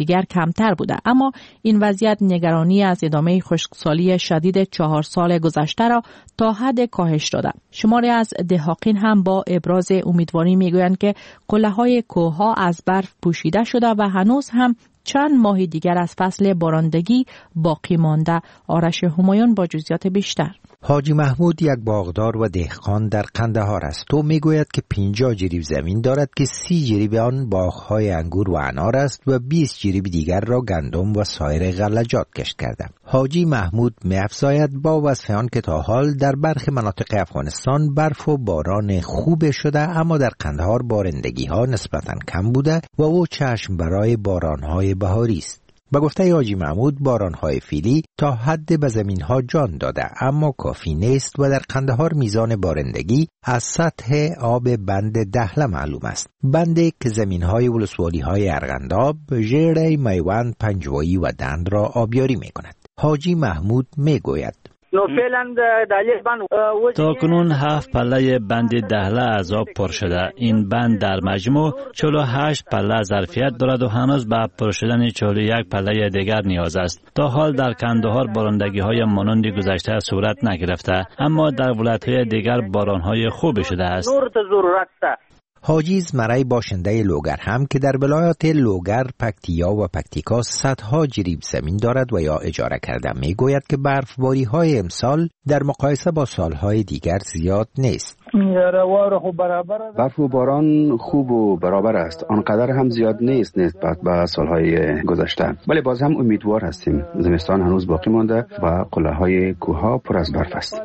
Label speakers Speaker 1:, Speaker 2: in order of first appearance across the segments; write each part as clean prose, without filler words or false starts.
Speaker 1: دیگر کمتر بوده، اما این وضعیت نگرانی از ادامه خشکسالی شدید 4 سال گذشته را تا حد کاهش داده. شماری از دهاقین هم با ابراز امیدواری میگویند که قله‌های کوه‌ها از برف پوشیده شده و هنوز هم چند ماه دیگر از فصل بارندگی باقی مانده. آرش همایون با جزئیات بیشتر.
Speaker 2: حاجی محمود یک باغدار و دهقان در قندهار است. او میگوید که 50 جریب زمین دارد که 30 جریب آن باغ‌های انگور و انار است و 20 جریب دیگر را گندم و سایر غلجات کشت کرده. حاجی محمود می‌افزاید با وصف آن که تا حال در برخی مناطق افغانستان برف و باران خوب شده، اما در قندهار بارندگی‌ها نسبتاً کم بوده و او چشم برای باران‌های بهاری است. با گفته حاجی محمود باران‌های فیلی تا حد به زمین‌ها جان داده اما کافی نیست و در قندهار میزان بارندگی از سطح آب بند دهله معلوم است. بندی که زمین‌های ولسوالی‌های ارغنداب، ژیره، میوند، پنجوایی و دند را آبیاری می‌کند. حاجی محمود می‌گوید
Speaker 3: تا کنون 7 پله بند دهله از آب پر شده. این بند در مجموع 48 پله ظرفیت دارد و هنوز به پر شدن 41 پله دیگر نیاز است. تا حال در قندهار بارندگی‌های مانند گذشته صورت نگرفته، اما در ولایت‌های دیگر باران‌های خوب شده است.
Speaker 2: حاجی زمرای باشنده لوگر هم که در ولایات لوگر، پکتیا و پکتیکا صدها جریب زمین دارد و یا اجاره کرده میگوید که برفباری‌های امسال در مقایسه با سالهای دیگر زیاد نیست.
Speaker 4: برف و باران خوب و برابر است، آنقدر هم زیاد نیست نسبت به سالهای گذشته، ولی باز هم امیدوار هستیم. زمستان هنوز باقی مانده و قله‌های کوه‌ها پر از برف است.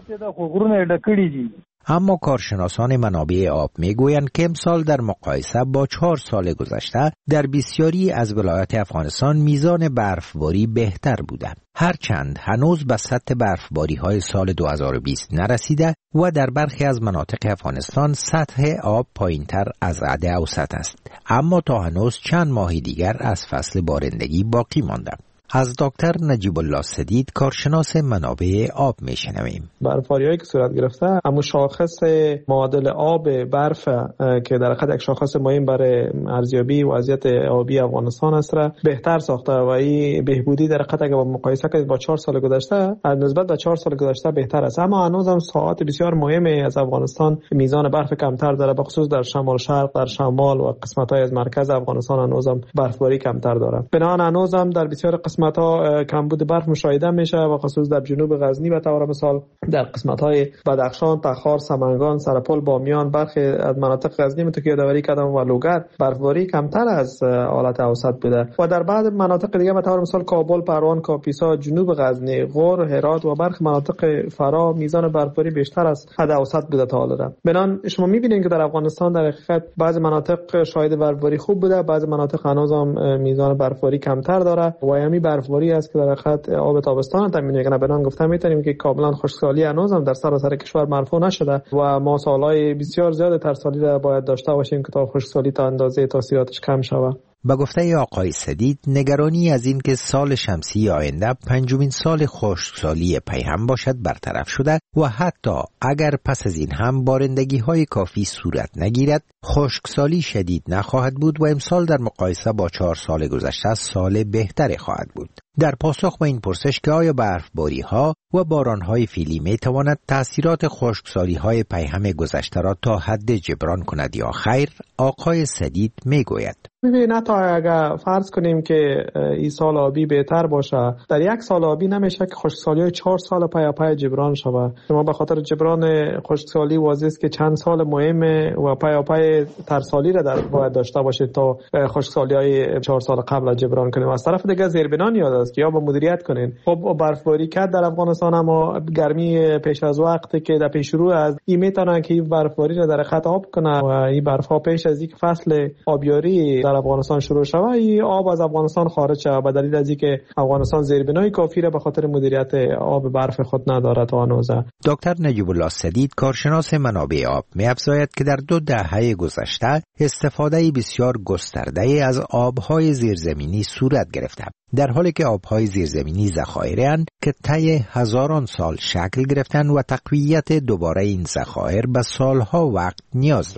Speaker 2: اما کارشناسان منابع آب میگویند که امسال در مقایسه با 4 سال گذشته در بسیاری از ولایات افغانستان میزان برفباری بهتر بوده، هرچند هنوز به سطح برفباری‌های سال 2020 نرسیده و در برخی از مناطق افغانستان سطح آب پایین‌تر از حد اوسط است، اما تا هنوز چند ماه دیگر از فصل بارندگی باقی مانده. از دکتر نجیب الله سدید کارشناس منابع آب میشنویم.
Speaker 5: برفباری‌هایی که صورت گرفته اما شاخص معادل آب برف که در حقیقت یک شاخص مهم برای ارزیابی وضعیت آبی افغانستان است را بهتر ساخته و این بهبودی در حقیقت اگر با مقایسه کنید با 4 سال گذشته از نسبت به 4 سال گذشته بهتر است، اما هنوز هم ساعات بسیار مهمی از افغانستان میزان برف کمتر داره، به خصوص در شمال شرق، در شمال و قسمت‌های از مرکز افغانستان هنوز هم برفباری کمتر داره. بنابراین هنوز هم در بسیار قسمت‌ها کمبود برف مشاهده میشه و خصوص در جنوب غزنی به طور مثال در قسمت‌های بدخشان، تخار، سمنگان، سرپل، بامیان، برخی از مناطق غزنی متکی یادآوری کردم و لوگر برفباری کمتر از حالت اوسط بوده و در بعض مناطق دیگه به طور مثال کابل، پروان، کاپیسا، جنوب غزنی، غور، هرات و برخی مناطق فرا میزان برفباری بیشتر از حد اوسط بوده تا حالا. بنان شما می‌بینید که در افغانستان در حقیقت بعضی مناطق شاهد برفباری خوب بوده، بعضی مناطق هنوز هم میزان برفباری کمتر داره و همین برفباری است که در حقیقت آب تابستان تامین میکنه. بنان گفتم میتونیم که کاملا خشکسالی هنوز هم در سراسر کشور مرفوع نشده و ما سالهای بسیار زیاد ترسالی را باید داشته باشیم که تا خشکسالی تا اندازه تاثیراتش کم شود.
Speaker 2: با گفته آقای سدید نگرانی از این که سال شمسی آینده 5مین سال خشکسالی پیهم باشد برطرف شده و حتی اگر پس از این هم بارندگی‌های کافی صورت نگیرد خشکسالی شدید نخواهد بود و امسال در مقایسه با 4 سال گذشته سال بهتری خواهد بود. در پاسخ به این پرسش که آیا برفباری‌ها و باران‌های فیلی می‌تواند تأثیرات خشکسالی‌های پیهم گذشته را تا حد جبران کند یا خیر، آقای سدید میگوید
Speaker 5: ببینید تا اگر فرض کنیم که این سال آبی بهتر باشه، در یک سال آبی نمیشه که خشکسالی‌های 4 سال پی جبران شود. شما به خاطر جبران خشکسالی واضحه است که چند سال مهمه و پی ترسالی را باید داشته باشید تا خشکسالی‌های 4 سال قبل جبران کنیم. از طرف دیگه زیربنا نیاز است که یا با مدیریت کنین. خب برفباری کرد در افغانستان، اما گرمی پیش از وقتی که در پیش رو از این میتونه که این برفباری را در خط آب کنه و این برف‌ها پیش از اینکه فصل آبیاری در افغانستان شروع شود این آب از افغانستان خارج شود به دلیل از اینکه افغانستان زیربنای کافی را به خاطر مدیریت آب برف خود ندارد تا هنوز.
Speaker 2: دکتر نجیب الله سدید کارشناس منابع آب می‌افزاید که در 2 دهه گذشته استفاده بسیار گسترده از آب‌های زیرزمینی صورت گرفته، در حالی که آب‌های زیرزمینی ذخایرند که طی هزاران سال شکل گرفتن و تقویت دوباره این ذخایر به سالها وقت نیاز دارد.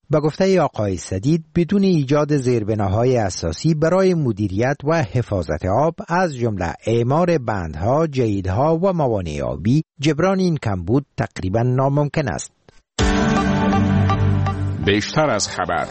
Speaker 2: به گفته آقای سدید بدون ایجاد زیربناهای اساسی برای مدیریت و حفاظت آب از جمله اعمار بندها، جهیدها و موانع آبی جبران این کمبود تقریبا ناممکن است.
Speaker 6: بیشتر از خبر.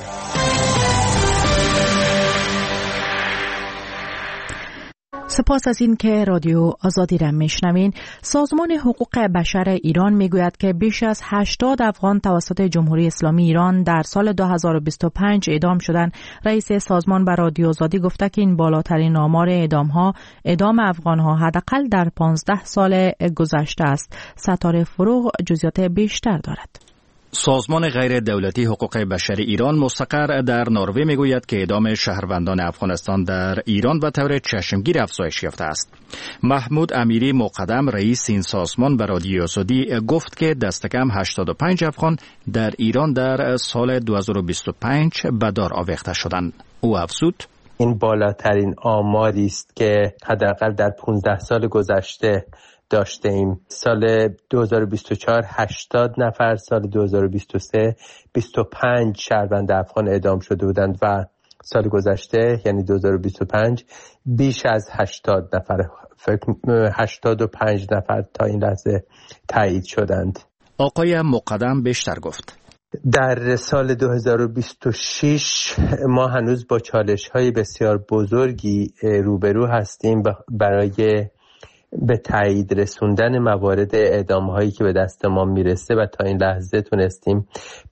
Speaker 1: سپاس از این که رادیو آزادی را میشنوین. سازمان حقوق بشر ایران میگوید که بیش از 80 افغان توسط جمهوری اسلامی ایران در سال 2025 اعدام شدند. رئیس سازمان به رادیو آزادی گفته که این بالاترین آمار اعدام افغان‌ها حداقل در 15 سال گذشته است. ستاره فروغ جزئیات بیشتر دارد.
Speaker 7: سازمان غیر دولتی حقوق بشر ایران مستقر در نروژ میگوید که اعدام شهروندان افغانستان در ایران به طور چشمگیر افزایش یافته است. محمود امیری مقدم رئیس این سازمان به رادیو آزادی گفت که دست کم 85 افغان در ایران در سال 2025 به دار آویخته شدند. او افزود:
Speaker 8: این بالاترین آماری است که حداقل در 15 سال گذشته داشته ایم. سال 2024 80 نفر، سال 2023 25 شهروند افغان اعدام شده بودند و سال گذشته یعنی 2025 بیش از 80 نفر، 85 نفر تا این لحظه تایید شدند.
Speaker 7: آقای مقدم بیشتر گفت:
Speaker 8: در سال 2026 ما هنوز با چالش‌های بسیار بزرگی روبرو هستیم برای به تایید رسوندن موارد اعدام هایی که به دست ما میرسه و تا این لحظه تونستیم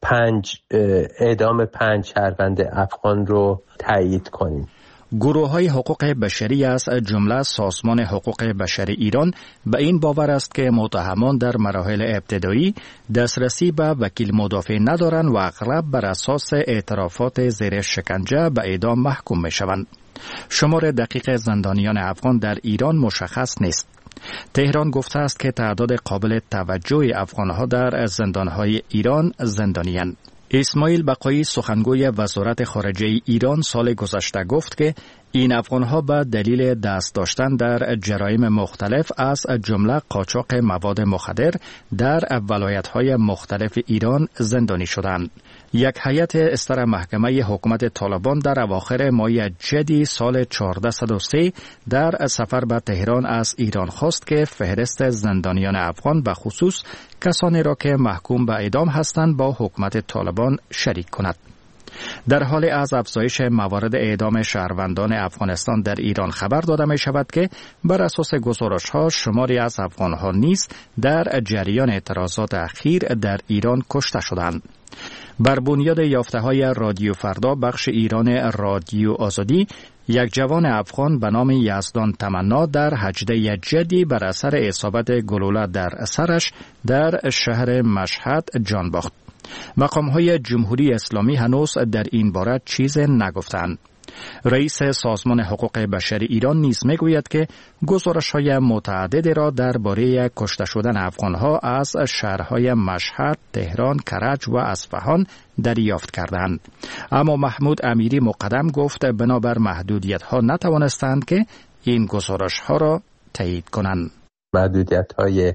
Speaker 8: اعدام 5 شهروند افغان رو تایید کنیم.
Speaker 7: گروه های حقوق بشری از جمله سازمان حقوق بشر ایران به این باور است که متهمان در مراحل ابتدایی دسترسی به وکیل مدافع ندارند و اغلب بر اساس اعترافات زیر شکنجه به اعدام محکوم می شوند. شمار دقیق زندانیان افغان در ایران مشخص نیست. تهران گفته است که تعداد قابل توجه افغانها در زندانهای ایران زندانیان. اسماعیل بقایی سخنگوی وزارت خارجه ایران سال گذشته گفت که این افغانها به دلیل دست داشتن در جرایم مختلف از جمله قاچاق مواد مخدر در ولایت‌های مختلف ایران زندانی شدند. یک هیئت استر محکمه حکومت طالبان در اواخر ماه جدی سال 1403 در سفر به تهران از ایران خواست که فهرست زندانیان افغان به خصوص کسانی را که محکوم به اعدام هستند با حکومت طالبان شریک کند. در حال از افزایش موارد اعدام شهروندان افغانستان در ایران خبر داده می شود که بر اساس گزارش‌ها شماری از افغان‌ها نیز در جریان اعتراضات اخیر در ایران کشته شدند. بر بنیاد یافته‌های رادیو فردا بخش ایران رادیو آزادی، یک جوان افغان به نام یزدان تمنا در هجده جدی بر اثر اصابت گلوله در سرش در شهر مشهد جان باخت. مقام‌های جمهوری اسلامی هنوز در این باره چیز نگفتند. رئیس سازمان حقوق بشر ایران نیز میگوید که گزارش‌های متعددی را درباره کشته شدن افغان‌ها از شهرهای مشهد، تهران، کرج و اصفهان دریافت کردند. اما محمود امیری مقدم گفت بنابر محدودیت‌ها نتوانستند که این گزارش‌ها را تایید کنند.
Speaker 8: محدودیت‌های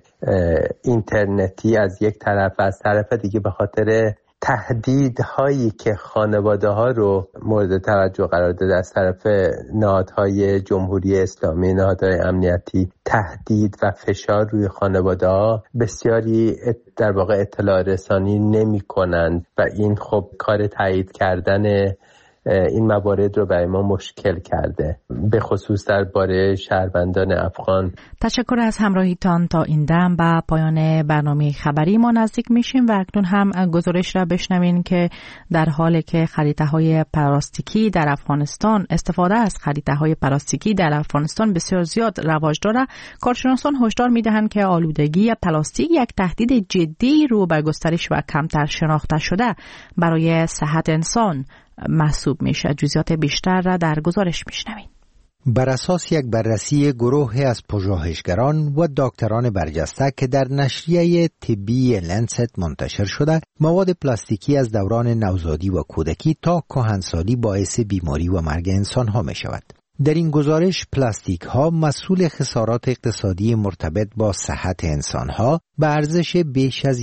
Speaker 8: اینترنتی از یک طرف و از طرف دیگه به خاطر تهدیدهایی که خانواده‌ها رو مورد توجه قرار داده از طرف نهادهای جمهوری اسلامی، نهادهای امنیتی، تهدید و فشار روی خانواده‌ها بسیاری در واقع اطلاع رسانی نمی‌کنند و این خب کار تایید کردن این موارد رو برای ما مشکل کرده، به خصوص درباره شهروندان افغان.
Speaker 1: تشکر از همراهیتان. تا این دم به پایان برنامه خبری ما نزدیک میشیم و اکنون هم گزارش را بشنوین که در حالی که خریده‌های پلاستیکی در افغانستان، استفاده از خریده‌های پلاستیکی در افغانستان بسیار زیاد رواج دارد، کارشناسان هشدار می‌دهند که آلودگی پلاستیک یک تهدید جدی رو به گسترش و کمتر شناخته شده برای صحت انسان محسوب میشه. جزئیات بیشتر را در گزارش میشنوین.
Speaker 2: بر اساس یک بررسی گروهی از پژوهشگران و دکتران برجسته که در نشریه طبی لنست منتشر شده، مواد پلاستیکی از دوران نوزادی و کودکی تا کهنسالی باعث بیماری و مرگ انسان ها می شود. در این گزارش پلاستیک ها مسئول خسارات اقتصادی مرتبط با صحت انسان ها به ارزش بیش از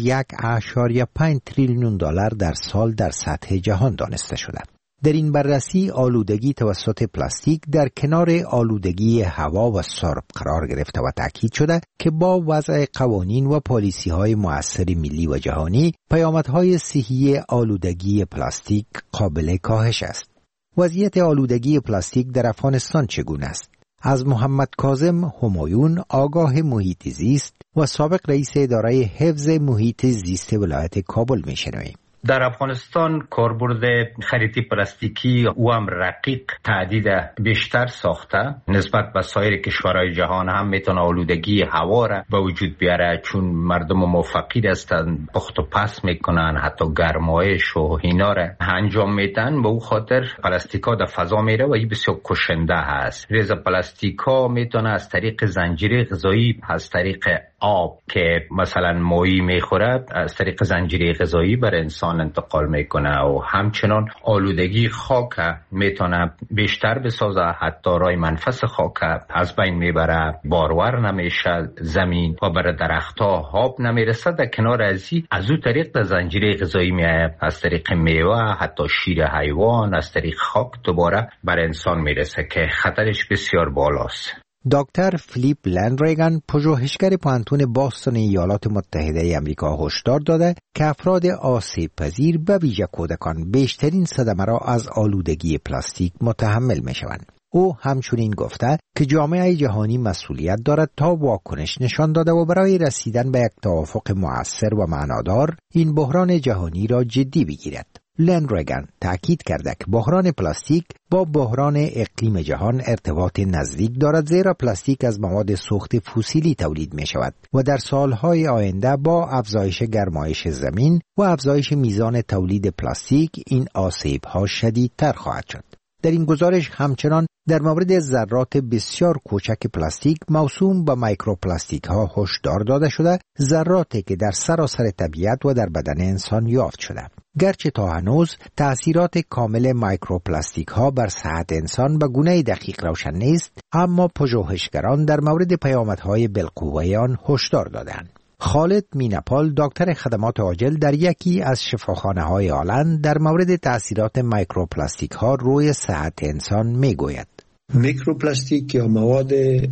Speaker 2: 1.5 تریلیون دلار در سال در سطح جهان دانسته شده. در این بررسی آلودگی توسط پلاستیک در کنار آلودگی هوا و سرب قرار گرفته و تاکید شده که با وضع قوانین و پالیسی های مؤثر ملی و جهانی پیامدهای صحی آلودگی پلاستیک قابل کاهش است. وضعیت آلودگی پلاستیک در افغانستان چگونه است؟ از محمد کاظم همایون، آگاه محیط زیست و سابق رئیس اداره حفظ محیط زیست ولایت کابل میشنویم.
Speaker 6: در افغانستان کاربرد خریطی پلاستیکی و هم رقیق تعدید بیشتر ساخته نسبت به سایر کشورهای جهان هم میتونه آلودگی هوا را به وجود بیاره، چون مردم موفقی هستند پخت و پس میکنن، حتی گرمایش و اینا را انجام میدن. به او خاطر پلاستیکا در فضا میره و این بسیار کشنده هست. ریز پلاستیکا میتونه از طریق زنجیره غذایی، از طریق آب که مثلا ماهی میخوره، از طریق زنجیره غذایی بر انسان انتقال میکنه و همچنان آلودگی خاک میتونه بیشتر بسازه، حتی رای منفس خاک از بین میبره، بارور نمیشه زمین و بر درختها آب نمیرسه. در کنار از او طریق در زنجیره غذایی میایه، از طریق میوه، حتی شیر حیوان، از طریق خاک دوباره بر انسان میرسه که خطرش بسیار بالاست.
Speaker 2: دکتر فیلیپ لندریگان، پژوهشگر پوهنتون باستون ایالات متحده آمریکا، هشدار داده که افراد آسیب پذیر به ویژه کودکان بیشترین صدمه را از آلودگی پلاستیک متحمل میشوند. او همچنین گفته که جامعه جهانی مسئولیت دارد تا واکنش نشان داده و برای رسیدن به یک توافق مؤثر و معنادار این بحران جهانی را جدی بگیرد. لندریگان تأکید کرده که بحران پلاستیک با بحران اقلیم جهان ارتباط نزدیک دارد، زیرا پلاستیک از مواد سوخت فسیلی تولید می شود و در سالهای آینده با افزایش گرمایش زمین و افزایش میزان تولید پلاستیک این آسیب‌ها شدیدتر خواهد شد. در این گزارش همچنان در مورد ذرات بسیار کوچک پلاستیک موسوم به میکروپلاستیک ها هشدار داده شده، ذراتی که در سراسر طبیعت و در بدن انسان یافت شده. گرچه تا هنوز تأثیرات کامل میکروپلاستیک ها بر صحت انسان به گونه دقیق روشن نیست، اما پژوهشگران در مورد پیامدهای بالقوه آن هشدار دادند. خالد مینپال، دکتر خدمات عاجل در یکی از شفاخانه‌های آلند، در مورد تأثیرات میکروپلاستیک ها روی صحت انسان میگوید.
Speaker 9: میکروپلاستیک یا مواد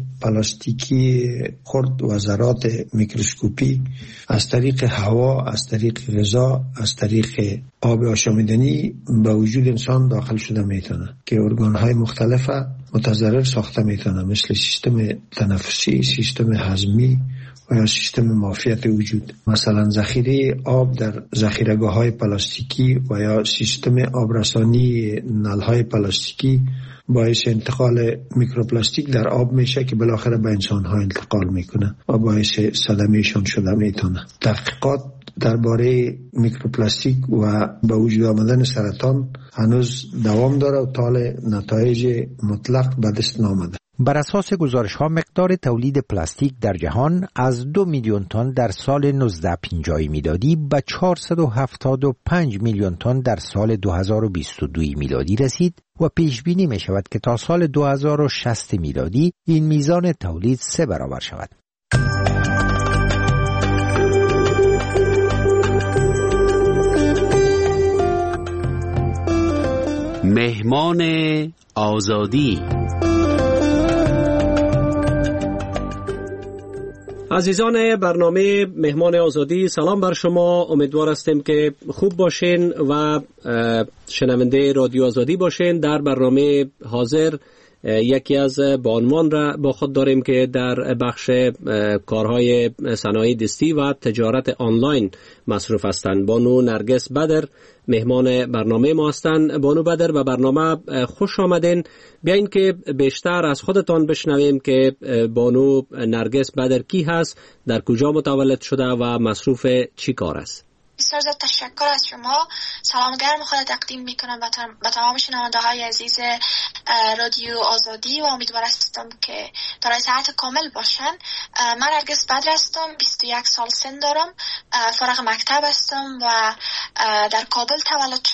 Speaker 9: پلاستیکی خرد و ذرات میکروسکوپی از طریق هوا، از طریق غذا، از طریق آب آشامیدنی به وجود انسان داخل شده میتونه که ارگان‌های مختلف متضرر ساخته میتونه، مثل سیستم تنفسی، سیستم هضمی و یا سیستم معافیت وجود. مثلا ذخیره آب در ذخیره‌گاه‌های پلاستیکی و یا سیستم آبرسانی نل‌های پلاستیکی باعث انتقال میکروپلاستیک در آب میشه که بالاخره به انسان‌ها انتقال میکنه و باعث صدمه‌شان شده میتونه. تحقیقات درباره میکروپلاستیک و به وجود آمدن سرطان هنوز دوام داره و تال نتایج مطلق به دست نامده.
Speaker 2: بر اساس گزارش‌ها مقدار تولید پلاستیک در جهان از 2 میلیون تن در سال 1950 میلادی به 475 میلیون تن در سال 2022 میلادی رسید و پیش بینی می شود که تا سال 2060 میلادی این میزان تولید 3 برابر شود.
Speaker 10: مهمان آزادی.
Speaker 11: عزیزان برنامه مهمان آزادی، سلام بر شما. امیدوار هستیم که خوب باشین و شنونده رادیو آزادی باشین. در برنامه حاضر یکی از بانوان را با خود داریم که در بخش کارهای صنایع دستی و تجارت آنلاین مصروف هستند. بانو نرگس بدر مهمان برنامه ما هستند. بانو بدر به برنامه خوش آمدین. بیاین که بیشتر از خودتان بشنویم که بانو نرگس بدر کی هست، در کجا متولد شده و مصروف چی کار است.
Speaker 12: بسیار زیاد تشکر از شما. سلام گرم خود تقدیم میکنم به تمام شنونده های عزیز رادیو آزادی و امیدوار هستم که دارای صحت کامل باشن. من نرگس بدر هستم، 21 سال سن دارم، فارغ مکتب هستم و در کابل تولد شدم.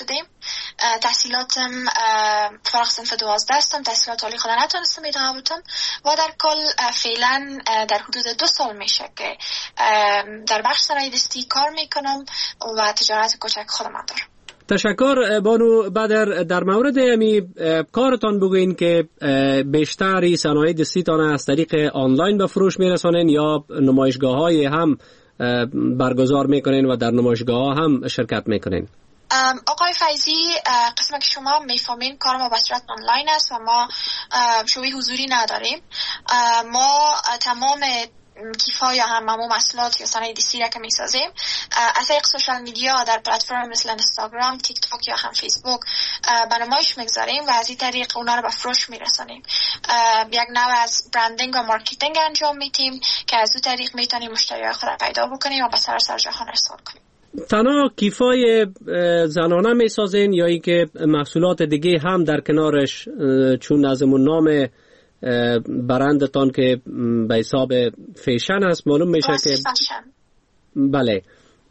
Speaker 12: تحصیلاتم فارغ صنف 12 هستم، تحصیلات عالی خود نتونستم ادامه بدم و در کل فعلا در حدود 2 سال میشه که در بخش صنایع دستی کار میکنم و تجارت کوچک خودم دارم.
Speaker 11: تشکر بانو بدر. در مورد امی کارتان بگوین که بیشتری صنایع دستیتان از طریق آنلاین به فروش میرسانین یا نمایشگاه‌های هم برگزار میکنین و در نمایشگاه هم شرکت میکنین؟
Speaker 12: آقای فیضی، قسم که شما میفهمین کار ما به صورت آنلاین است و ما شوی حضوری نداریم. ما تمام کیفا یا هممو محصولات یا صنایع دستی را که میسازیم از طریق سوشال میدیا در پلتفرم مثل اینستاگرام، تیک تاک یا هم فیسبوک به نمایش میگذاریم و از این طریق اونا رو به فروش میرسانیم. یک نوع از برندینگ و مارکتینگ انجام میدیم که از اون طریق میتونیم مشتریای خود را پیدا بکنیم و به سراسر جهان ارسال کنیم.
Speaker 11: تنها کیفای زنانه میسازین یا ای که محصولات دیگه هم در کنارش، چون ازمون نام برندتان که به حساب فیشن است معلوم میشه که بله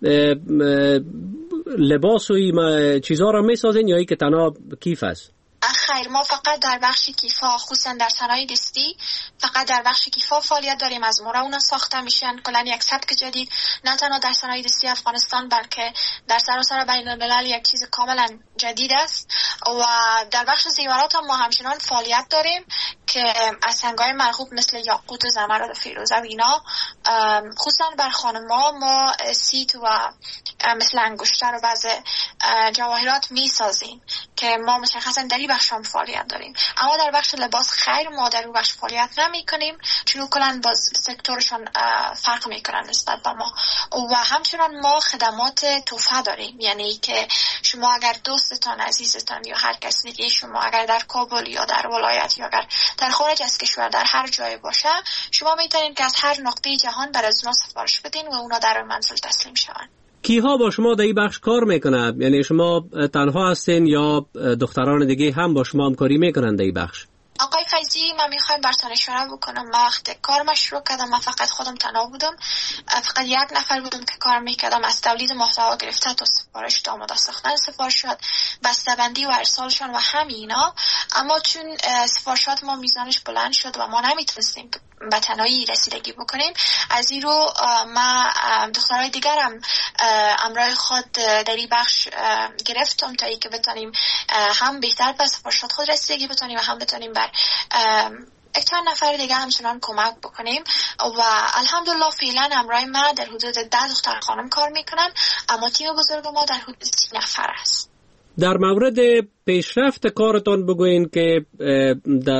Speaker 11: لباس و چیزها را میسازین یا ای که تنها کیف است؟
Speaker 12: خیر، ما فقط در بخش کیفا، خصوصا در صنایع دستی فقط در بخش کیفا فعالیت داریم. از مورا اونا ساخته میشن. کلا یک سبک جدید نه تنها در صنایع دستی افغانستان بلکه در سراسر بین الملل یک چیز کاملا جدید است. و در بخش زیورات هم ما همچنان فعالیت داریم که از سنگ‌های مرغوب مثل یاقوت و زمرد و فیروزه و اینا، خصوصا بر خانم‌ها ما سیت و مثل انگشتر و بعض جواهرات میسازیم که ما مشخصا در این بخش هم فعالیت داریم. اما در بخش لباس خیر، ما در اون بخش فعالیت نمی کنیم چون کلن باز سکتورشان فرق میکنن نسبت به ما. و همچنان ما خدمات توفه داریم، یعنی که شما اگر دوستتان، عزیزتان یا هر کسی دیگه شما اگر در کابل یا در ولایت یا اگر در خارج از کشور در هر جای باشه، شما میتونید که از هر نقطه جهان بر از اونا سفارش بدین و اونا در منزل تسلیم شوند.
Speaker 11: کیها با شما در این بخش کار میکنن؟ یعنی شما تنها هستین یا دختران دیگه هم با شما همکاری میکنن در این بخش؟
Speaker 12: آقای فیضی، من میخوایم براتون اشاره بکنم. من وقت کار شروع کردم من فقط خودم تنها بودم، فقط یک نفر بودم که کار میکردم. از تولید محتوا گرفته تا سفارش تا آماده ساختن سفارشات، بسته‌بندی و ارسالشان و همینا. اما چون سفارشات ما میزانش بلند شد و ما نمیتونستیم به تنهایی رسیدگی بکنیم، از این رو ما دخترای دیگرم امرای خود در این بخش گرفتم تا ای که بتونیم هم بهتر به سفارشات خود رسیدگی بتونیم و هم بتونیم بر یک چند نفر دیگه همچنان کمک بکنیم. و الحمدلله فعلا امرای ما در حدود 10 دختر خانم کار میکنن، اما تیم بزرگ ما در حدود 30 نفر است.
Speaker 11: در مورد پیشرفت کارتان بگوین که در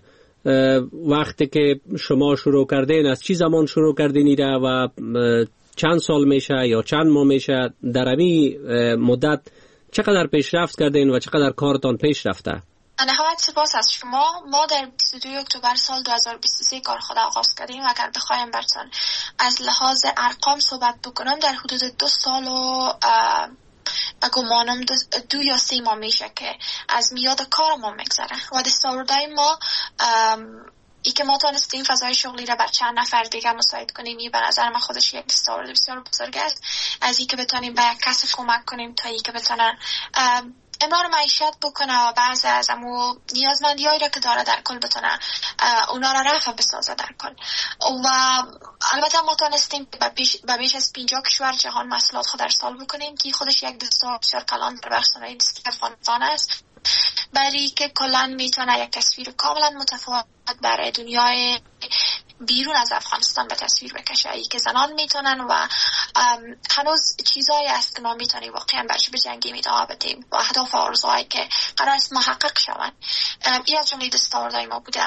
Speaker 11: وقتی که شما شروع کردین، از چی زمان شروع کردین ایره و چند سال میشه یا چند ماه میشه؟ در این مدت چقدر پیشرفت کردین و چقدر کارتان پیش رفته؟
Speaker 12: نهایت سپاس از شما. ما در 22 اکتبر سال 2023 کار خود آغاز کردیم و اگر بخوایم براتون از لحاظ ارقام صحبت بکنم، در حدود 2 سال و و گمانم 2 یا 3 ماه میشه که از میاد کار ما میگذره و دستاوردهای ما ای که ما تانستیم فضای شغلی را بر چند نفر دیگه مساعد کنیم، این به نظر من خودش یک دستاورد بسیار بزرگ است. از این که بتونیم به کسی کمک کنیم تا این که بتونن امرار معیشت بکنه و بعضی از امو نیازمندی‌هایی را که داره در کل بتونه اونا را رفع بسازه در کل. و البته ما تانستیم به بیش از 50 کشور جهان محصولات خود ارسال بکنیم که خودش یک دستاورد بسیار کلان در بخش صنایع دستی افغانستان است، برای که کلان میتونه یک تصویر کاملا متفاوت برای دنیای بیرون از افغانستان به تصویر بکشه، ای که زنان میتونن و هنوز چیزایی است که ما میتونیم واقعا برش بجنگیم، ادامه بدیم و اهداف و آرزوهایی که قرار است محقق شوند. این از جمله دستاوردهای ما بوده.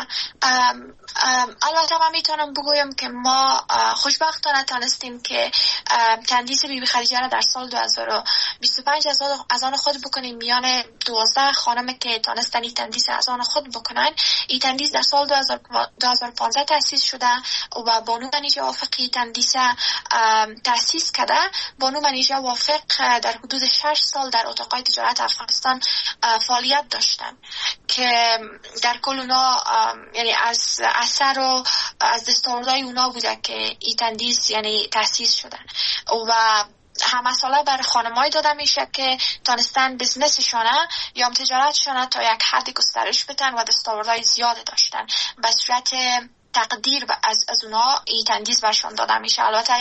Speaker 12: البته من میتونم بگویم که ما خوشبختانه تانستیم که تندیس بیبی خدیجه را در سال 2025 از آن خود بکنیم. میان 12 خانم که تانستن این تندیس از آن خود بکنن، این تندیس در سال 2015 تأسیس شده و بانو منیژه وافقی تندیس تأسیس کرده. بانو منیژه وافق در حدود 6 سال در اتاقای تجارت افغانستان فعالیت داشتن که در کل اونا یعنی از اثر و از دستاوردهای اونا بوده که این تندیس یعنی تأسیس شده. و مسئله بر خانم‌های داده میشه که تونستن بزنسشونه یا تجارتشونه تا یک حد گسترش بدن و دستاوردهای زیاد داشتن. به صورت تقدیر از اونا این تندیس برشون داده میشه. البته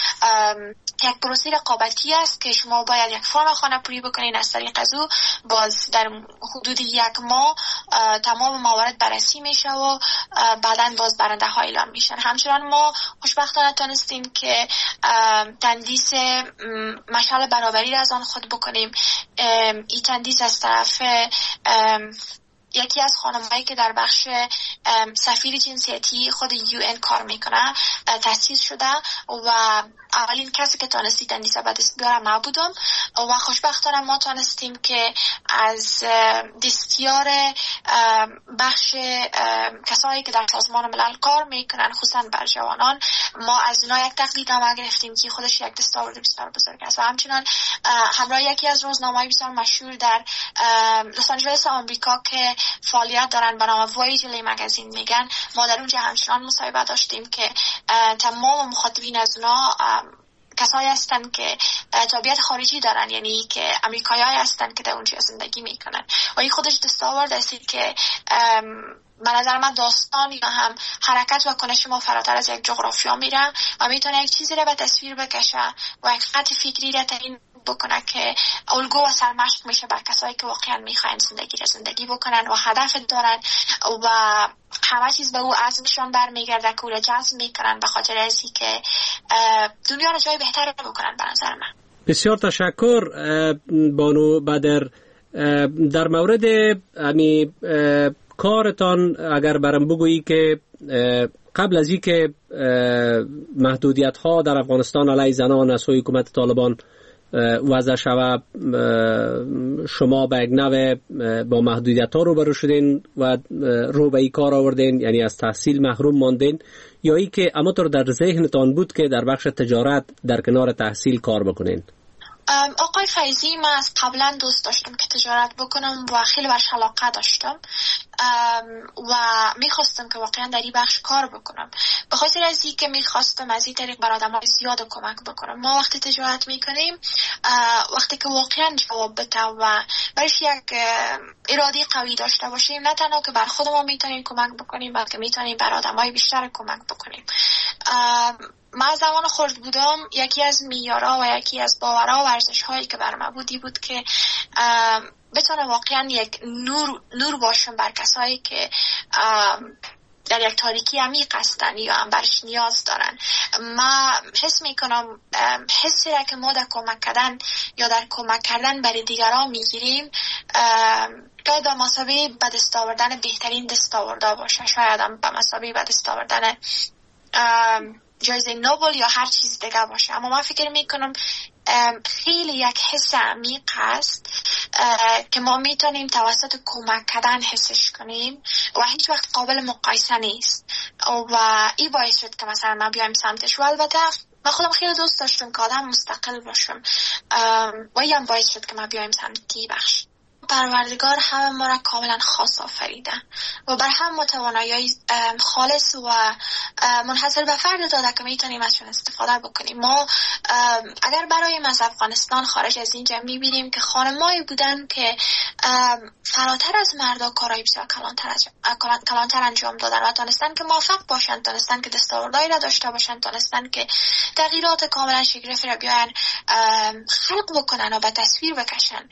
Speaker 12: یک پروسه رقابتی است که شما باید یک فرم خانه پوری بکنین. از طریق از او باز در حدود یک ماه تمام موارد بررسی میشه و بعداً باز برنده ها اعلام میشن. همچنان ما خوشبختانه تونستیم که تندیس مشعل برابری را از آن خود بکنیم. این تندیس از طرف یکی از خانم‌هایی که در بخش سفیر جنسیتی خود UN کار میکنه تأسیس شده و اولین کسی که تونستی تندیس به دست بیاره ما بودم و خوشبختانه ما تونستیم که از دستیار بخش کسایی که در سازمان ملل کار میکنن خصوصا بر جوانان ما از اونا یک تقدیرنامه گرفتیم که خودش یک دستاورد بسیار بزرگ است. و همچنان همراه یکی از روزنامه‌های بسیار مشهور در لس آنجلس آمریکا که فعالیت دارن به نام وایجلی مگزین میگن، ما در اونجا همچنان مصاحبه داشتیم که تمام مخاطبین از اونا کسایی هستن که تابعیت خارجی دارن، یعنی که امریکایی هستن که در اونجا زندگی میکنن و این خودش دستاورد است که به نظر من داستان یا هم حرکت و کنش ما فراتر از یک جغرافیا میره و میتونه یک چیزی رو به تصویر بکشه و یک خط فکری رو تعیین بکنه که الگو و سرمشق میشه بر کسایی که واقعا میخواین زندگی بکنن و هدف دارن و همه چیز به او عزمشان برمیگرده که او را جذب میکنن به خاطر ازی که دنیا را جای بهتر بکنن. به نظر من
Speaker 11: بسیار تشکر بانو بدر. در مورد امی کارتان اگر برام بگویی که قبل از اینکه محدودیت ها در افغانستان علیه زنان از سوی حکومت طالبان وضع شود، شما به یک نوع با محدودیت ها روبرو شدین و رو به این کار آوردین، یعنی از تحصیل محروم ماندین، یا ای که همانطور در ذهنتان بود که در بخش تجارت در کنار تحصیل کار بکنین؟
Speaker 12: آقای فیضی، من از قبلا دوست داشتم که تجارت بکنم و خیلی برش علاقه داشتم و میخواستم که واقعا در این بخش کار بکنم. به خاطر از این که میخواستم از این طریق بر آدم‌های زیاد کمک بکنم. ما وقتی تجارت میکنیم وقتی که واقعا جواب بده و برش یک اراده قوی داشته باشیم، نه تنها که بر خودمون میتونیم کمک بکنیم بلکه میتونیم بر آدم‌های بیشتر کمک بکنیم. من زمان خرد بودم یکی از معیارها و یکی از باورها و ارزش‌هایی که بر من بود که بتونم واقعا یک نور باشم بر کسایی که در یک تاریکی عمیق هستن یا هم برش نیاز دارن. ما حس میکنم حسی را که ما در کمک کردن یا در کمک کردن برای دیگران میگیریم شاید به مثابه به دست آوردن بهترین دستاوردا باشه، شاید هم به مثابه به دست آوردن جایزه نوبل یا هر چیز دیگه باشه. اما من فکر میکنم خیلی یک حس عمیق هست که ما میتونیم توسط کمک کردن حسش کنیم و هیچ وقت قابل مقایسه نیست و این باعث شد که مثلا ما بیایم سمتش. و البته من خودم خیلی دوست داشتم که آدم مستقل باشم و این باعث شد که ما بیایم سمتی بخش. پروردگار همه ما را کاملا خاص آفریده و بر هم توانایی خالص و منحصر به فرد داده که میتونیم ازشون استفاده بکنیم. ما اگر برایم از افغانستان خارج از اینجا میبینیم که خانمایی بودن که فراتر از مردا کارهای بسیار کلانتر انجام دادن و تونستن که موفق باشن، تونستن که دستاوردهایی را داشته باشن، تونستن که تغییرات کاملا شگرفی را بیان خلق بکنن و به تصویر بکشن.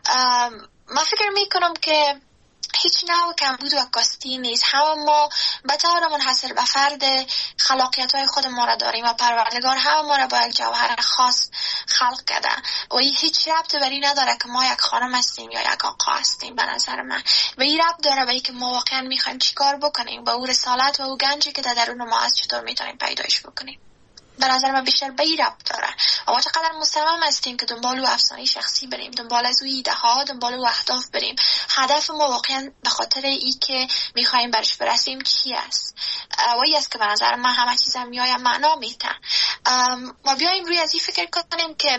Speaker 12: من فکر میکنم که هیچ نوع کمبود و کاستی نیست. همه ما به طور منحصر به فرد خلاقیت‌های خود ما را داریم و پروردگار همه ما را با یک جوهر خاص خلق کرده و این هیچ ربط به این نداره که ما یک خانم هستیم یا یک آقا هستیم. به نظر من و این ربط داره به اینکه ما واقعا میخوایم چیکار بکنیم، با او رسالت و او گنجی که در درون ما هست چطور میتونیم پیدایش بکنیم. به نظر من بیشتر به این ربط داره و ما چقدر مصمم هستیم که دنبال او افسانه شخصی بریم، دنبال از او ایده ها، دنبال او اهداف بریم. هدف ما واقعا به خاطر ای که میخوایم برش برسیم چی است و این است که به نظر من همه چیزم میایم معنا میده. ما بیایم روی از این فکر کنیم که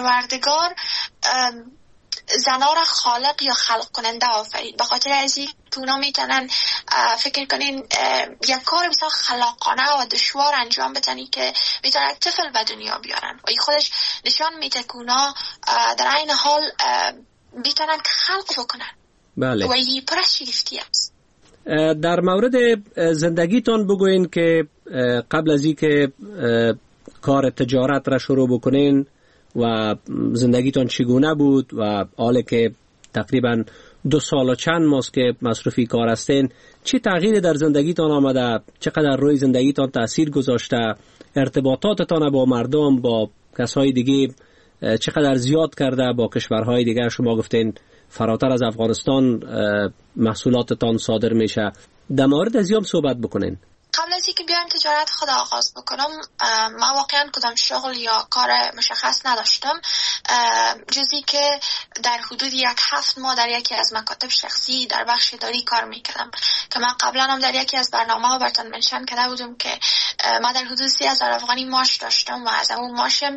Speaker 12: پروردگار زنا را خالق یا خلق کننده آفرید به خاطر از این که اونا میتونن فکر کنین یک کار بسیار خلاقانه و دشوار انجام بدن که میتونن یک طفل به دنیا بیارن و این خودش نشان میده که اونا در عین حال میتونن خلق بکنن.
Speaker 11: بله.
Speaker 12: و این پرش شگفتی است.
Speaker 11: در مورد زندگیتان بگوین که قبل از این که کار تجارت را شروع بکنین و زندگیتان چگونه بود و حالا که تقریبا 2 سال و چند ماست که مصروفی کار هستین، چه تغییری در زندگیتان آمده؟ چقدر روی زندگیتان تأثیر گذاشته؟ ارتباطاتتان با مردم، با کسای دیگه چقدر زیاد کرده؟ با کشورهای دیگر شما گفتین فراتر از افغانستان محصولاتتان صادر میشه. در مورد از هم صحبت بکنین.
Speaker 12: قبل از اینکه بیایم تجارت خود آغاز بکنم، من واقعا کدام شغل یا کار مشخص نداشتم جزی که در حدود 7 ماه در یکی از مکاتب شخصی در بخش اداری کار میکردم که من قبلا هم در یکی از برنامه‌ها براتون منشن کرده بودم که من در حدود 30,000 افغانی معاش داشتم و از اون معاشم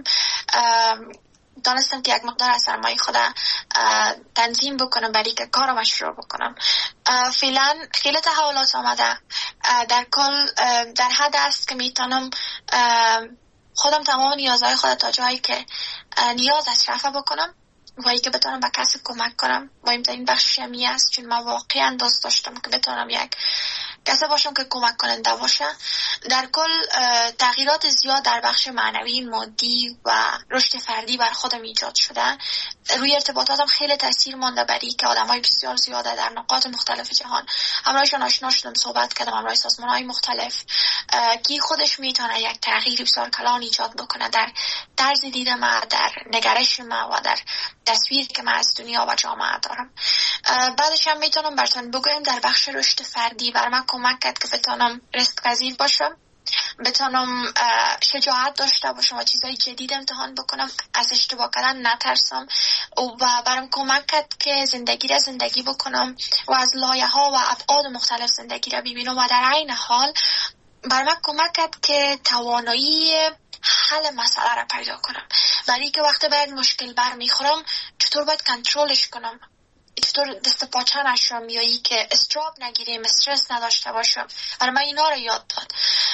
Speaker 12: دانستم که یک مقدار از سرمایه خودم تنظیم بکنم برای که کارم شروع بکنم. فعلا خیلی تحولات آمده. در کل در حد است که میتونم خودم تمام نیازهای خودم تا جایی که نیاز است رفع بکنم و ای که بتونم به کسی کمک کنم. مهمترین بخش همی است، چون من واقعا دوست داشتم که بتونم یک کسی باشم که کمک کننده باشه. در کل تغییرات زیاد در بخش معنوی، مادی و رشد فردی بر خودم ایجاد شده. روی ارتباطاتم خیلی تاثیر مانده برای که آدمای بسیار زیاده در نقاط مختلف جهان همراهشون آشنا شدم، صحبت کردم، همراه سازمان‌های مختلف که خودش میتونه یک تغییر بسیار کلان ایجاد بکنه در طرز دید من، در نگرش من و در تصویر که من از دنیا و جامعه دارم. بعدش هم میتونم براتون بگویم در بخش رشد فردی بر من کمک کرد که بتونم ریسک پذیر باشم، بتونم شجاعت داشته باشم و چیزای جدید امتحان بکنم، از اشتباه کردن نترسم و برام کمک کرد که زندگی را زندگی بکنم و از لایه‌ها و ابعاد مختلف زندگی را ببینم و در عین حال برام کمک کرد که توانایی حل مسئله را پیدا کنم، برای که وقتی به یک مشکل برمیخورم چطور باید کنترلش کنم، چطور دست پاچه نشم یا ای که استراب نگیریم، استرس نداشته باشم. برای من اینا رو یاد داد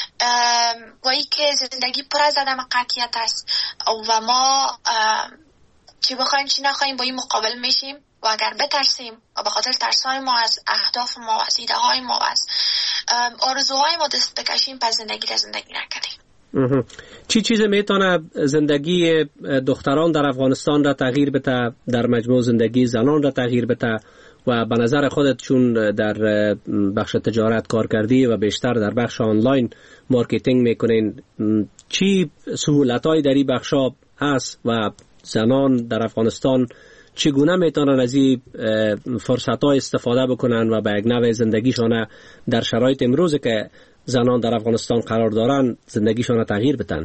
Speaker 12: و ای که زندگی پر از عدم قطعیت است و ما چی بخوایم چی نخوایم با این مقابل میشیم و اگر بترسیم و به خاطر ترسای ما از اهداف ما و از ایده های ما و از آرزوهای ما دست بکشیم، پس زندگی را زندگی نکنیم.
Speaker 11: چی چیز میتونه زندگی دختران در افغانستان را تغییر بده، در مجموع زندگی زنان را تغییر بده و به نظر خودت چون در بخش تجارت کار کردی و بیشتر در بخش آنلاین مارکتینگ میکنین، چی سهولت‌هایی در این بخشا هست و زنان در افغانستان چگونه میتونن از این فرصت‌ها استفاده بکنن و به یک نوع زندگیشان در شرایط امروزی که زنان در افغانستان قرار دارن زندگیشان تغییر بدن؟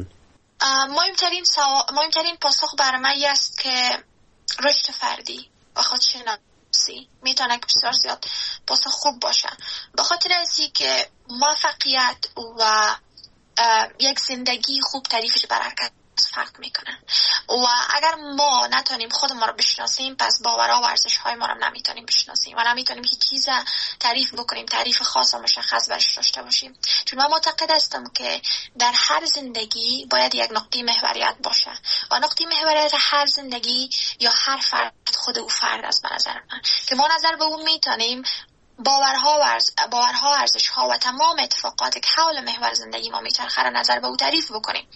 Speaker 12: مهمترین پاسخ برای من است که رشد فردی و خودشناسی میتونه بسیار زیاد پاسخ خوب باشه، به خاطر اینکه که موفقیت و یک زندگی خوب تعریفش برکت فرق میکنن و اگر ما نتونیم خود ما رو بشناسیم، پس باورها و ارزش‌های ما رو نمیتونیم بشناسیم و نمیتونیم هیچ چیز تعریف بکنیم، تعریف خاص و مشخص برش داشته باشیم. چون من معتقد هستم که در هر زندگی باید یک نقطه محوریت باشه و نقطه محوریت هر زندگی یا هر فرد خود او فرد است به نظر من، که ما نظر به اون میتونیم باورها، ارزش‌ها و تمام اتفاقاتی که حول محور زندگی ما میچرخه را نظر به او تعریف بکنیم.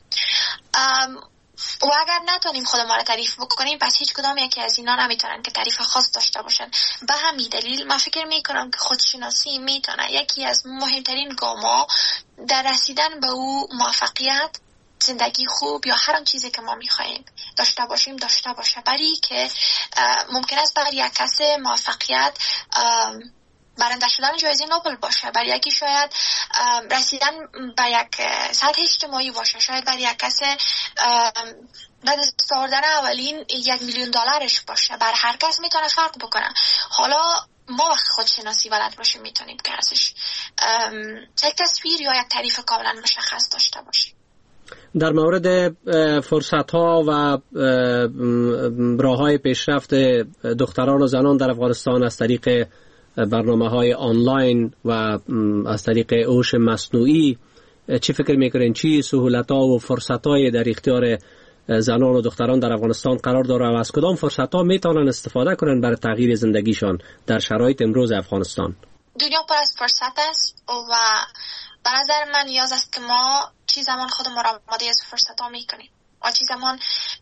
Speaker 12: و اگر نتونیم خود ما را تعریف بکنیم، پس هیچ کدام یکی از اینا نمیتونن که تعریف خاص داشته باشن. به همین دلیل من فکر میکنم که خودشناسی میتونه یکی از مهمترین گام‌ها در رسیدن به او موفقیت، زندگی خوب یا هر آن چیزی که ما میخوایم داشته باشه، برای که ممکن است برای یک کس موفقیت برنده شدن جایزه نوبل باشه، برای یکی شاید رسیدن به یک سطح اجتماعی باشه، شاید برای یک کس به دست آوردن اولین $1,000,000 باشه. بر هر کس میتونه فرق بکنه. حالا ما وقت خودشناسی بلد باشیم میتونیم که ازش یک تصویر یا یک تعریف کاملا مشخص داشته باشیم.
Speaker 11: در مورد فرصت‌ها و راه‌های پیشرفت دختران و زنان در افغانستان از طریق برنامه‌های آنلاین و از طریق هوش مصنوعی چی فکر میکنین چی سهولت‌ها و فرصت‌های در اختیار زنان و دختران در افغانستان قرار داره و از کدام فرصت‌ها میتونن استفاده کنن برای تغییر زندگیشان در شرایط امروز افغانستان؟
Speaker 12: دنیا پر از فرصت است و به نظر من نیاز است که ما چی زمان خودمون را آماده از فرصت‌ها میکنیم و چی زمان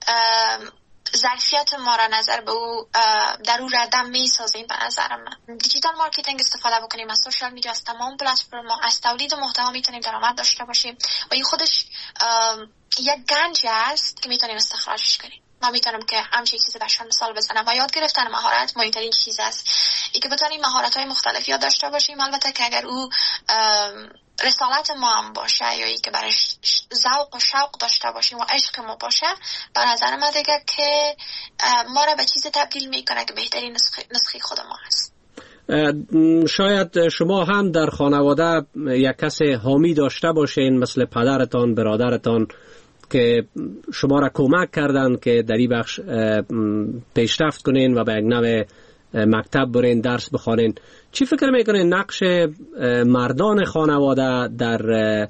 Speaker 12: ظرفیت ما را نظر به او در او ردم میسازیم. به نظر من دیجیتال مارکتینگ استفاده بکنیم، از سوشال میدیا، از تمام پلتفرم‌ها، از تولید محتوا میتونیم درآمد داشته باشیم و این خودش یک گنج است که میتونیم استخراجش کنیم. من میتونم که همچین چیزی برشان مثال بزنم و یاد گرفتن مهارت مهمترین چیز است. ای که بتونیم مهارت‌های مختلف یاد داشته باشیم، البته که اگر او رسالت ما هم باشه یا ای که برش ذوق و شوق داشته باشیم و عشق ما باشه، به نظر من دیگه که ما را به چیز تبدیل میکنه که بهترین نسخه خود ما هست.
Speaker 11: شاید شما هم در خانواده یک کس حامی داشته باشین مثل پدرتان، برادرتان که شما را کمک کردن که در این بخش پیشرفت کنین و به یک نوع مکتب برین، درس بخوانین. چی فکر میکنین نقش مردان خانواده در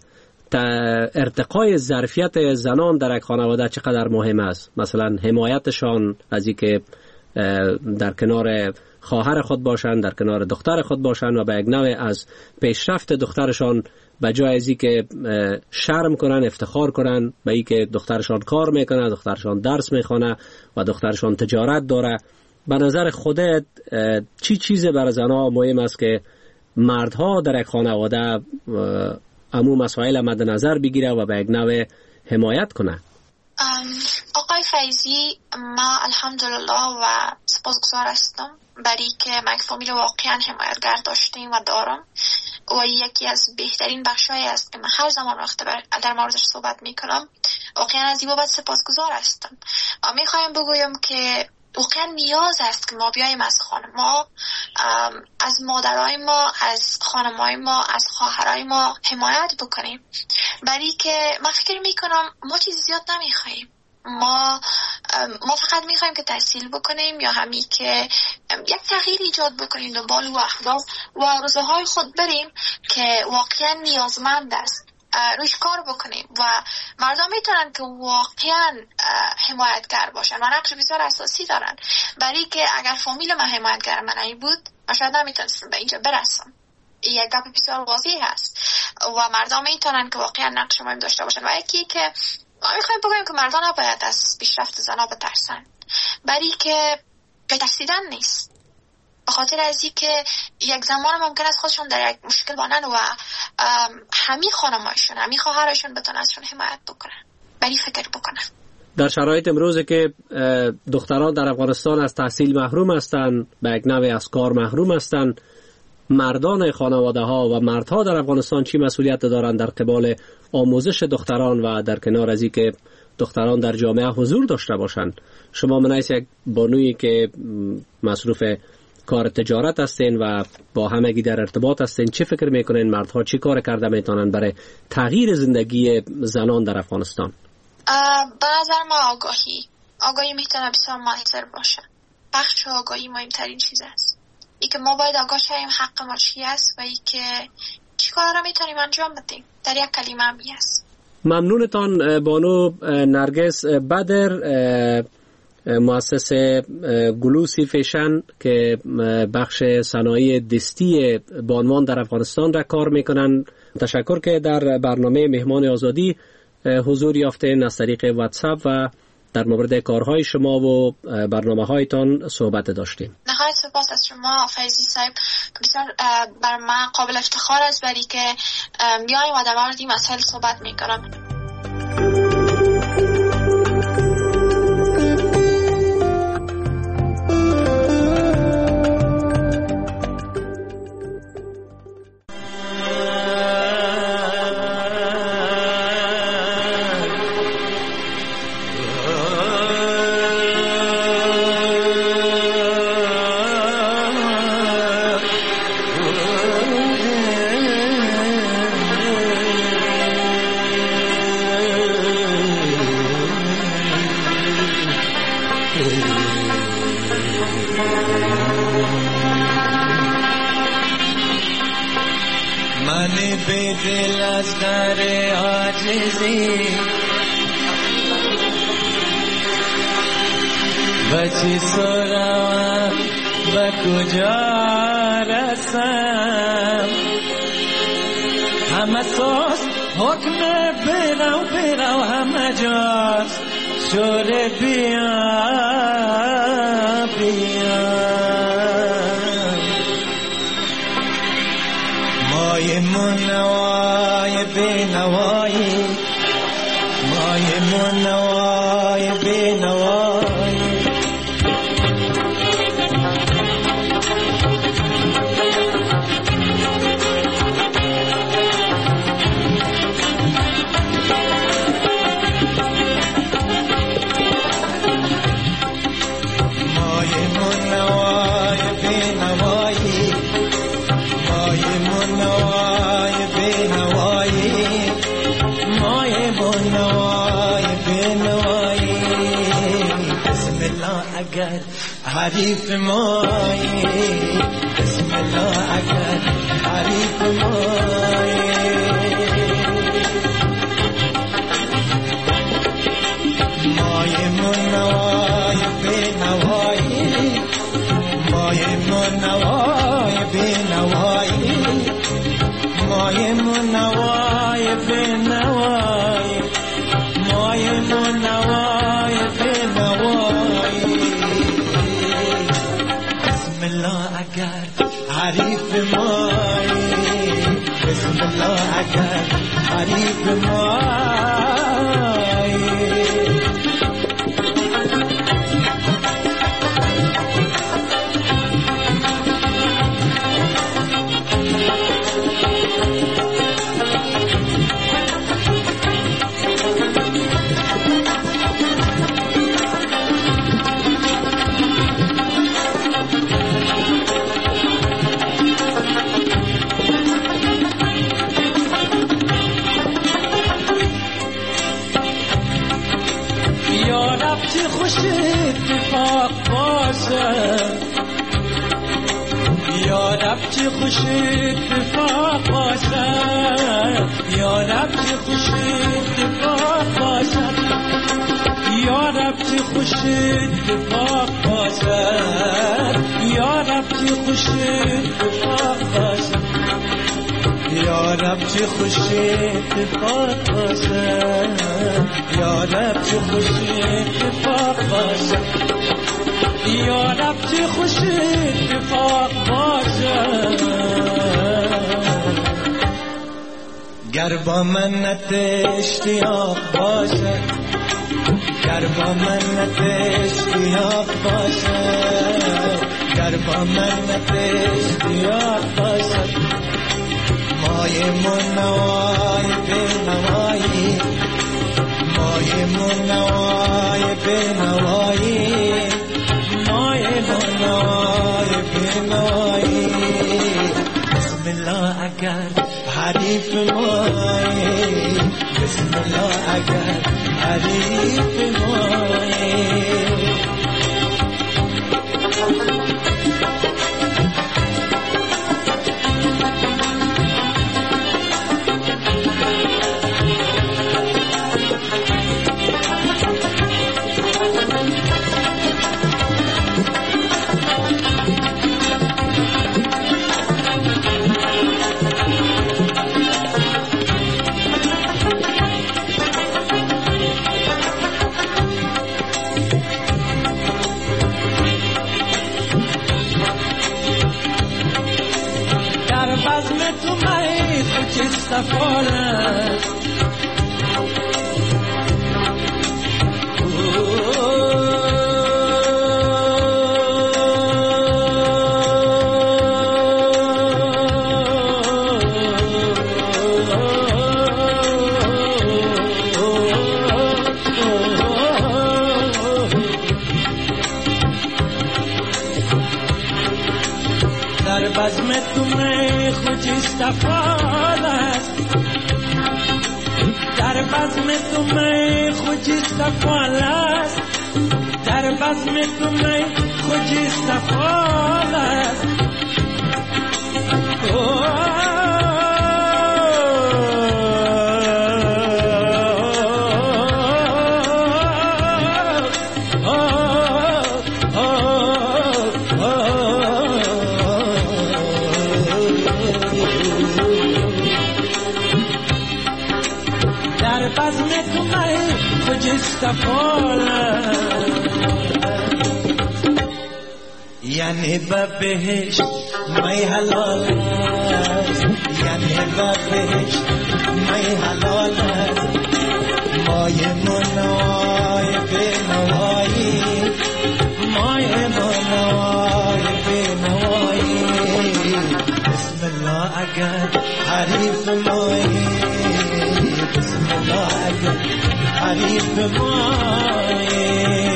Speaker 11: ارتقای ظرفیت زنان در یک خانواده چقدر مهم است؟ مثلا حمایتشان از این که در کنار خواهر خود باشند، در کنار دختر خود باشند و به یک نوع از پیشرفت دخترشان به جای از که شرم کنن افتخار کنن به این که دخترشان کار میکنه، دخترشان درس میخونه و دخترشان تجارت داره. به نظر خودت چی چیزی برای زنها مهم است که مردها در یک خانواده امو مسائل مد نظر بگیره و به یک نوع حمایت کنه؟
Speaker 12: آقای فیضی، ما الحمدلله و سپاسگزار هستم برای که من فامیل واقعا حمایتگر داشتیم و دارم و یکی از بهترین بخشایی است که من هر زمان وقت در موردش صحبت میکنم. واقعا از این بابت سپاسگزار هستم. میخوایم بگویم که واقعا نیاز است که ما بیاییم از خانه ما، از مادرای ما، از خانمای ما، از خواهرای ما حمایت بکنیم، برای که من فکر میکنم ما چیز زیاد نمیخوایم. ما فقط میخوایم که تحصیل بکنیم یا همی که یک تغییر ایجاد بکنیم دنبال و اهداف و آرزوهای خود بریم که واقعا نیازمند است، روش کار بکنیم و مردم میتونن که واقعا حمایتگر باشن و نقش بسیار اساسی دارن، برای که اگر فامیل من حمایتگر من ای بود من شاید نمیتونستم به اینجا برسم. یک گپ بسیار واضح هست و مردم میتونن که واقعا نقش مهم داشته باشن. و یکی که ما میخوایم بگویم که مردان نباید از پیشرفت زنها بترسن، برای که ترسیدن نیست، به خاطر از این که یک زمان ممکن است خودشون در یک مشکل بانن و همین خانمایشون، همین خواهرشون بتونن ازشون حمایت بکنن، برای فکر بکنن.
Speaker 11: در شرایط امروزی که دختران در افغانستان از تحصیل محروم هستند، به یک نوع از کار محروم هستند، مردان خانواده ها و مردها در افغانستان چی مسئولیت دارند در قبال آموزش دختران و در کنار از این که دختران در جامعه حضور داشته باشند؟ شما منایس یک بانویی که مصروف کار تجارت هستین و با همگی در ارتباط هستین، چی فکر میکنین مردها چی کار کرده میتونن برای تغییر زندگی زنان در افغانستان؟
Speaker 12: به نظر ما آگاهی میتونه بسیار موثر باشه. بخش آگاهی مهمترین چیز است. ای که ما باید آگاه شویم حق ما چی است و ای که چی کار را میتونیم انجام بدیم. در یک کلمه هم است.
Speaker 11: ممنونتان بانو نرگس بدر، مؤسس گلوسی فیشن که بخش صنایع دستی بانوان در افغانستان را کار میکنن. تشکر که در برنامه مهمان آزادی حضور یافتین از طریق واتساپ و در مورد کارهای شما و برنامه هایتان صحبت داشتیم.
Speaker 12: نهایت سپاس از شما فیضی صاحب، بسیار بر من قابل افتخار است برای که بیایم و در مورد این مسائل صحبت میکنم.
Speaker 13: دل از در عاجزی و چی سرم و کجا رسم همه ساز حکم برو همه جاست شور بیا مای منوای بینوایی مای منوای بینوایی حریف مایی بسم الله اگر حریف مایی مای منوای بینوایی مای منوای بینوایی مای منوای بینوایی مای منوای بینوایی بسم الله اگر حریف مایی بسم الله اگر حریف مایی خوش اتفاق باشه یا رب چه خوش اتفاق باشه یا رب چه خوش اتفاق باشه یا رب چه خوش اتفاق باشه یا رب چه خوش اتفاق باشه یا رب چه خوش اتفاق باشه یا رب چه خوش اتفاق باشه یا رب چه خوش اتفاق باشه گر با منت اشتیاق باشه گر با منت اشتیاق باشه گر با منت اشتیاق باشه مای منوای بینوایی مای منوای بینوایی مای منوای بینوایی بسم الله اگر حریف مایی بسم الله اگر حریف مایی در بزم تمہیں خجست فال است در بزم تمہیں خجست فال است در بزم تمہیں خجست فال است در بزم تو می خجسته فالم یعنی به بهشت می حلال است یعنی به بهشت می حلال است مای منوای بنوایی مای منوای بنوایی بسم الله اگر حریف مایی بسم الله اگر حریف مایی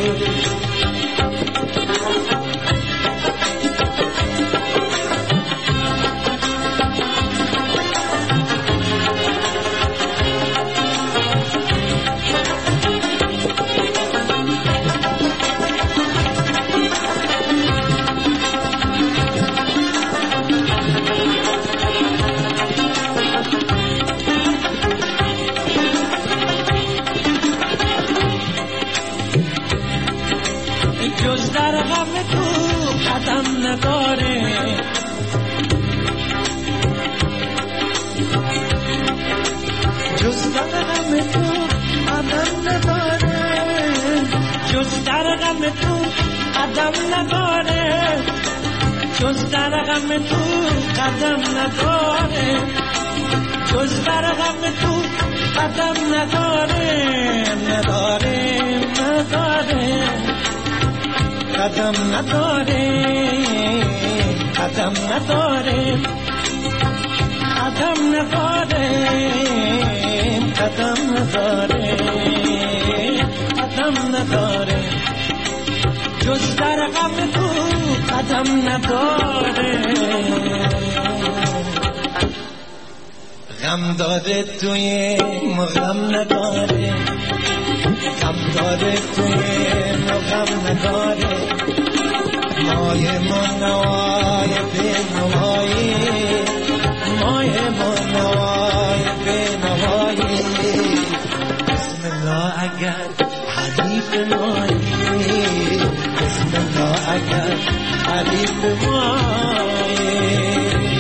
Speaker 13: جز در غم تو قدم نداره جز در غم تو قدم نداره جز در غم تو قدم نداره جز در غم تو قدم نداره جز در غم تو قدم نداره نداره نداره قدم نداره قدم نداره قدم نداره قدم نداره قدم نداره جز در غم تو قدم نداره غم داره توی غم نداره غم داره توی غم نداره مای منوای بنوایی مای منوای بنوایی بسم الله اگر حریف مایی بسم الله اگر حریف مایی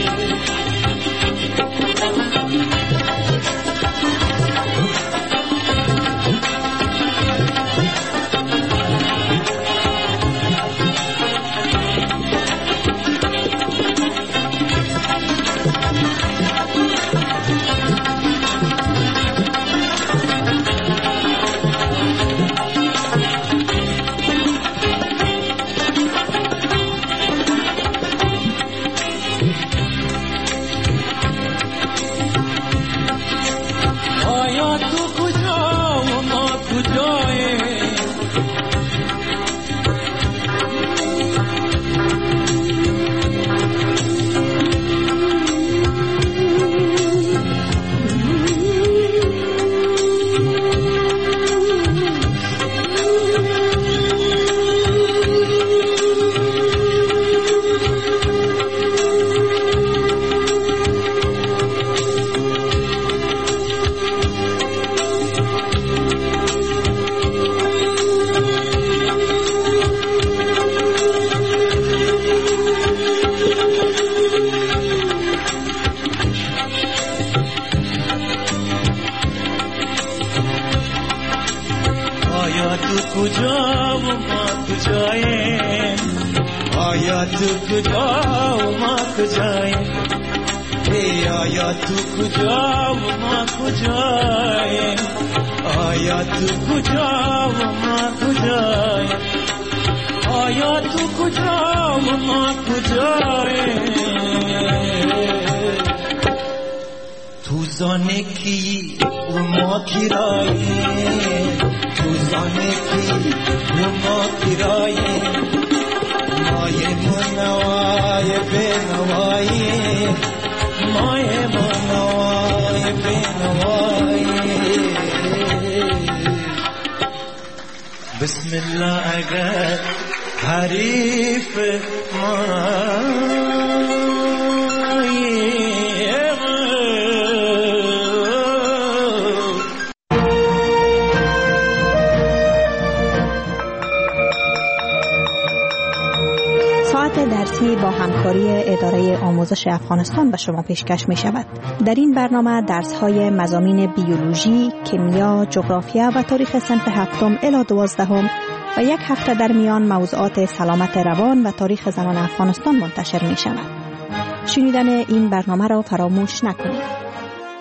Speaker 13: کجا و ما کجاییم آیا تو کجا و ما کجاییم آیا تو کجا و ما کجاییم آیا تو کجا و ما کجاییم آیا تو کجا و ما کجاییم تو زانه کی و ما کراییم تو زانه کی و ما کراییم مای منوای بنوایی مای منوای بنوایی بسم الله اگر حریف مایی
Speaker 14: فارسی با همکاری اداره آموزش افغانستان به شما پیشکش می شود. در این برنامه درس‌های مضامین بیولوژی، کیمیا، جغرافیا و تاریخ صنف 7 الی 12 و یک هفته در میان موضوعات سلامت روان و تاریخ زنان افغانستان منتشر می شود. شنیدن این برنامه را فراموش نکنید.